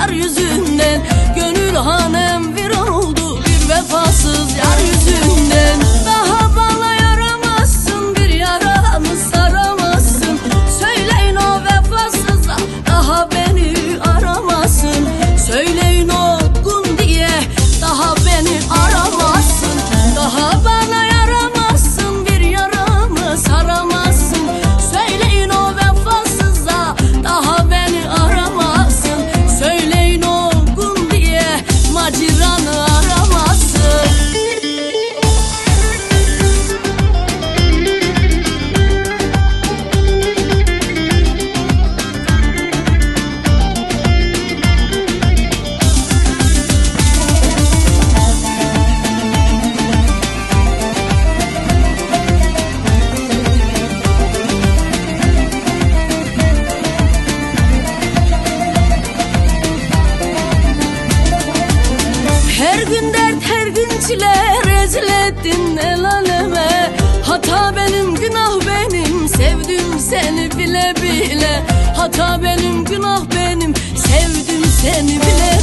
yar yüzünden. Gönül hanem viran oldu bir vefasız yar yüzünden. Daha bana yaramazsın, bir yaramı saramazsın. Söyleyin o vefasıza daha beni aramazsın. Söyleyin o gün diye daha beni aramazsın. Daha bana yaramazsın, bir yaramı saramazsın. Söyleyin o vefasıza daha beni aramazsın. Söyleyin o gün diye maciranı aramazsın. Her gün dert, her gün çile, rezil ettin el aleme. Hata benim, günah benim, sevdim seni bile bile. Hata benim, günah benim, sevdim seni bile